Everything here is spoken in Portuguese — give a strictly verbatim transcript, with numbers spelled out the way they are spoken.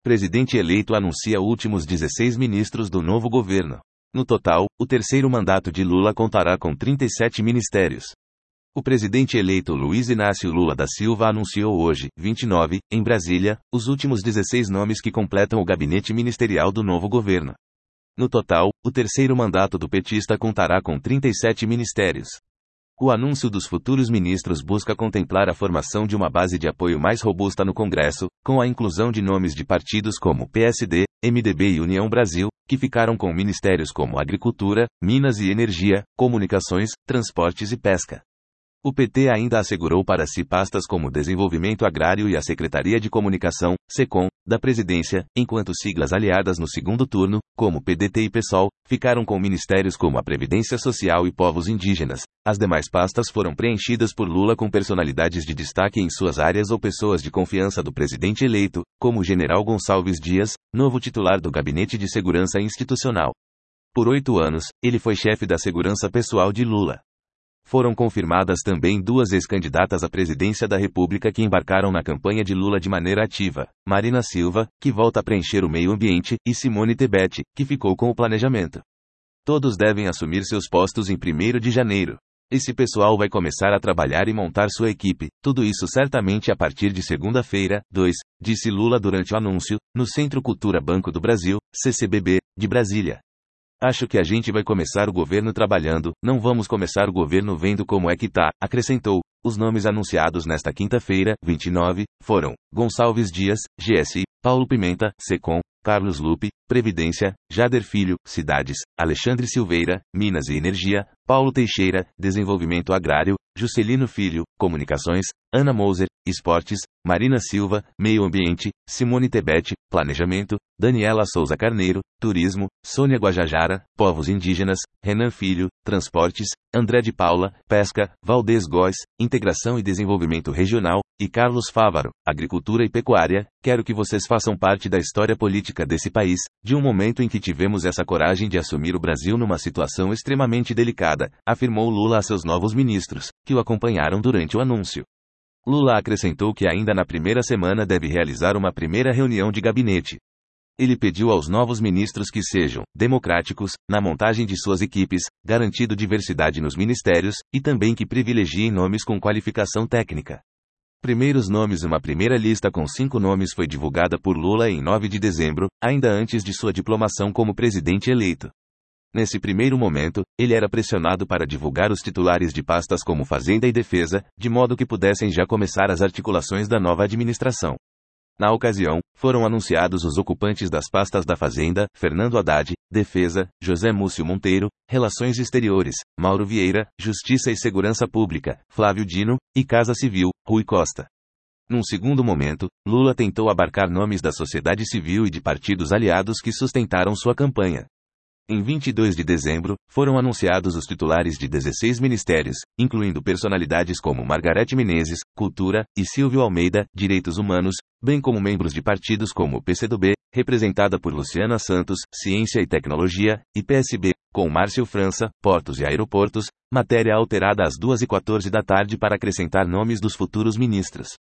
Presidente eleito anuncia últimos dezesseis ministros do novo governo. No total, o terceiro mandato de Lula contará com trinta e sete ministérios. O presidente eleito Luiz Inácio Lula da Silva anunciou hoje, vinte e nove, em Brasília, os últimos dezesseis nomes que completam o gabinete ministerial do novo governo. No total, o terceiro mandato do petista contará com trinta e sete ministérios. O anúncio dos futuros ministros busca contemplar a formação de uma base de apoio mais robusta no Congresso, com a inclusão de nomes de partidos como P S D, M D B e União Brasil, que ficaram com ministérios como Agricultura, Minas e Energia, Comunicações, Transportes e Pesca. O P T ainda assegurou para si pastas como Desenvolvimento Agrário e a Secretaria de Comunicação, SECOM, da Presidência, enquanto siglas aliadas no segundo turno, como P D T e PSOL, ficaram com ministérios como a Previdência Social e Povos Indígenas. As demais pastas foram preenchidas por Lula com personalidades de destaque em suas áreas ou pessoas de confiança do presidente eleito, como o general Gonçalves Dias, novo titular do Gabinete de Segurança Institucional. Por oito anos, ele foi chefe da segurança pessoal de Lula. Foram confirmadas também duas ex-candidatas à presidência da República que embarcaram na campanha de Lula de maneira ativa: Marina Silva, que volta a preencher o meio ambiente, e Simone Tebet, que ficou com o planejamento. Todos devem assumir seus postos em primeiro de janeiro. Esse pessoal vai começar a trabalhar e montar sua equipe, tudo isso certamente a partir de segunda-feira, dois, disse Lula durante o anúncio, no Centro Cultura Banco do Brasil, C C B B, de Brasília. Acho que a gente vai começar o governo trabalhando, não vamos começar o governo vendo como é que tá, acrescentou. Os nomes anunciados nesta quinta-feira, vinte e nove, foram Gonçalves Dias, G S I, Paulo Pimenta, SECOM, Carlos Lupe, Previdência, Jader Filho, Cidades, Alexandre Silveira, Minas e Energia, Paulo Teixeira, Desenvolvimento Agrário, Juscelino Filho, Comunicações, Ana Moser, Esportes, Marina Silva, Meio Ambiente, Simone Tebet, Planejamento, Daniela Souza Carneiro, Turismo, Sônia Guajajara, Povos Indígenas, Renan Filho, Transportes, André de Paula, Pesca, Valdez Góes, Integração e Desenvolvimento Regional, e Carlos Fávaro, Agricultura e Pecuária. Quero que vocês façam parte da história política desse país, de um momento em que tivemos essa coragem de assumir o Brasil numa situação extremamente delicada, afirmou Lula a seus novos ministros, que o acompanharam durante o anúncio. Lula acrescentou que ainda na primeira semana deve realizar uma primeira reunião de gabinete. Ele pediu aos novos ministros que sejam democráticos na montagem de suas equipes, garantindo diversidade nos ministérios, e também que privilegiem nomes com qualificação técnica. Primeiros nomes. Uma primeira lista com cinco nomes foi divulgada por Lula em nove de dezembro, ainda antes de sua diplomação como presidente eleito. Nesse primeiro momento, ele era pressionado para divulgar os titulares de pastas como Fazenda e Defesa, de modo que pudessem já começar as articulações da nova administração. Na ocasião, foram anunciados os ocupantes das pastas da Fazenda, Fernando Haddad; Defesa, José Múcio Monteiro; Relações Exteriores, Mauro Vieira; Justiça e Segurança Pública, Flávio Dino; e Casa Civil, Rui Costa. Num segundo momento, Lula tentou abarcar nomes da sociedade civil e de partidos aliados que sustentaram sua campanha. Em vinte e dois de dezembro, foram anunciados os titulares de dezesseis ministérios, incluindo personalidades como Margarete Menezes, Cultura, e Silvio Almeida, Direitos Humanos, bem como membros de partidos como o P C do B, representada por Luciana Santos, Ciência e Tecnologia, e P S B, com Márcio França, Portos e Aeroportos, matéria alterada às duas e quatorze da tarde para acrescentar nomes dos futuros ministros.